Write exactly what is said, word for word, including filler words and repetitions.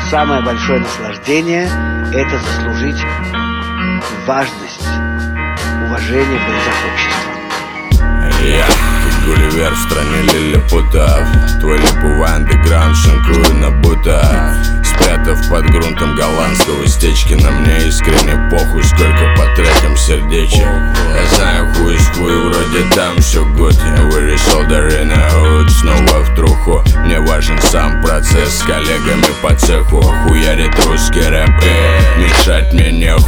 самое большое наслаждение – это заслужить важность, уважение в глазах общества. Я Гулливер в стране лилипутов. Твой липовый андеграунд шинкую на бутах. Спрятав под грунтом голландского стечки, на мне искренне похуй, сколько по трекам сердечек. Я знаю, хуй с хуй, вроде там все гуд. Я вырисал Дарина Худ, снова в труху. Мне важен сам процесс, с коллегами по цеху хуярит русский рэп. Мешать мне не